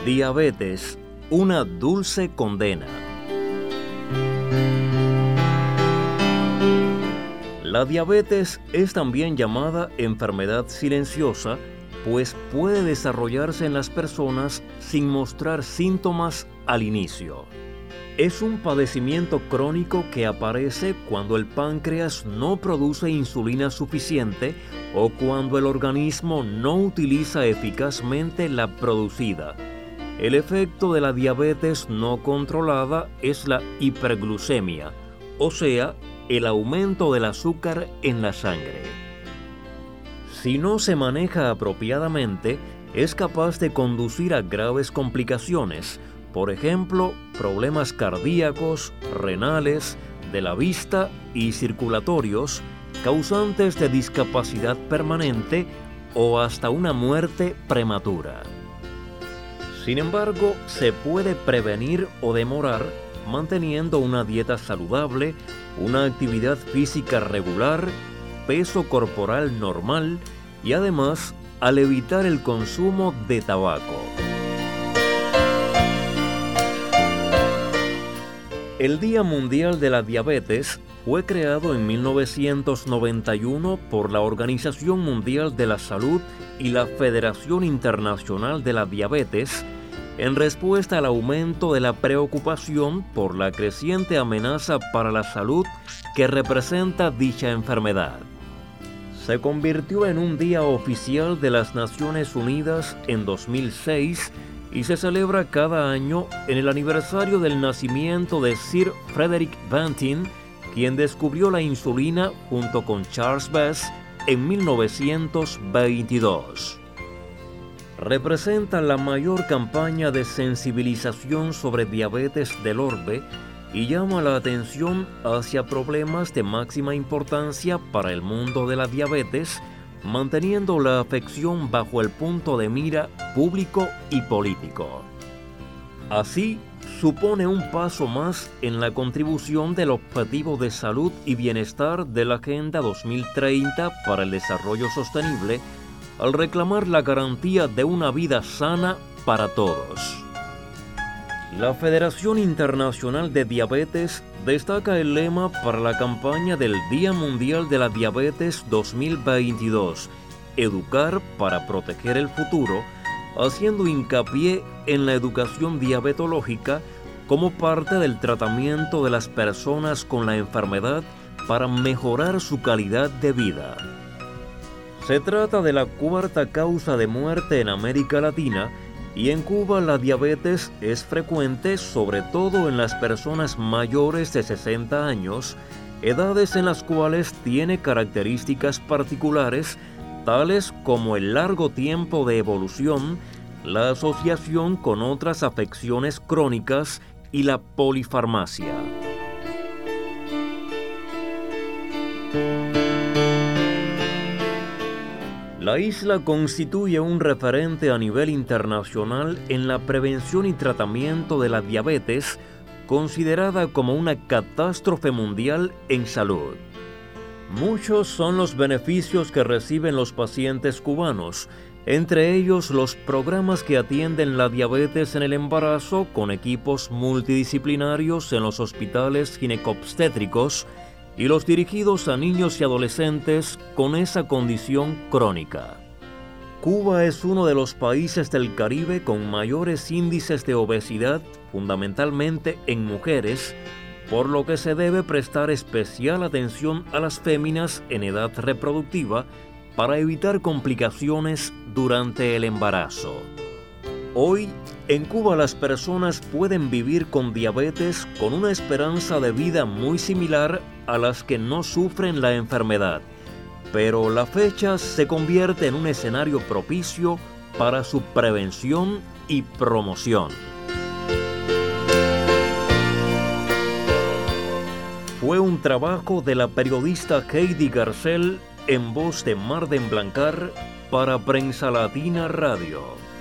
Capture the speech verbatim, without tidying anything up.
Diabetes, una dulce condena. La diabetes es también llamada enfermedad silenciosa, pues puede desarrollarse en las personas sin mostrar síntomas al inicio. Es un padecimiento crónico que aparece cuando el páncreas no produce insulina suficiente o cuando el organismo no utiliza eficazmente la producida. El efecto de la diabetes no controlada es la hiperglucemia, o sea, el aumento del azúcar en la sangre. Si no se maneja apropiadamente, es capaz de conducir a graves complicaciones, por ejemplo, problemas cardíacos, renales, de la vista y circulatorios, causantes de discapacidad permanente o hasta una muerte prematura. Sin embargo, se puede prevenir o demorar manteniendo una dieta saludable, una actividad física regular, peso corporal normal y además al evitar el consumo de tabaco. El Día Mundial de la Diabetes fue creado en mil novecientos noventa y uno por la Organización Mundial de la Salud y la Federación Internacional de la Diabetes en respuesta al aumento de la preocupación por la creciente amenaza para la salud que representa dicha enfermedad. Se convirtió en un día oficial de las Naciones Unidas en dos mil seis y se celebra cada año en el aniversario del nacimiento de Sir Frederick Banting, quien descubrió la insulina junto con Charles Best en mil novecientos veintidós. Representa la mayor campaña de sensibilización sobre diabetes del orbe y llama la atención hacia problemas de máxima importancia para el mundo de la diabetes, manteniendo la afección bajo el punto de mira público y político. Así, supone un paso más en la contribución del Objetivo de Salud y Bienestar de la Agenda dos mil treinta para el Desarrollo Sostenible, al reclamar la garantía de una vida sana para todos. La Federación Internacional de Diabetes destaca el lema para la campaña del Día Mundial de la Diabetes dos mil veintidós, Educar para proteger el futuro, haciendo hincapié en la educación diabetológica como parte del tratamiento de las personas con la enfermedad para mejorar su calidad de vida. Se trata de la cuarta causa de muerte en América Latina y en Cuba la diabetes es frecuente sobre todo en las personas mayores de sesenta años, edades en las cuales tiene características particulares tales como el largo tiempo de evolución, la asociación con otras afecciones crónicas y la polifarmacia. La isla constituye un referente a nivel internacional en la prevención y tratamiento de la diabetes, considerada como una catástrofe mundial en salud. Muchos son los beneficios que reciben los pacientes cubanos, entre ellos los programas que atienden la diabetes en el embarazo con equipos multidisciplinarios en los hospitales ginecobstétricos y los dirigidos a niños y adolescentes con esa condición crónica. Cuba es uno de los países del Caribe con mayores índices de obesidad, fundamentalmente en mujeres, por lo que se debe prestar especial atención a las féminas en edad reproductiva para evitar complicaciones durante el embarazo. Hoy, en Cuba las personas pueden vivir con diabetes con una esperanza de vida muy similar a las que no sufren la enfermedad, pero la fecha se convierte en un escenario propicio para su prevención y promoción. Fue un trabajo de la periodista Heidi Garcel en voz de Marden Blancar para Prensa Latina Radio.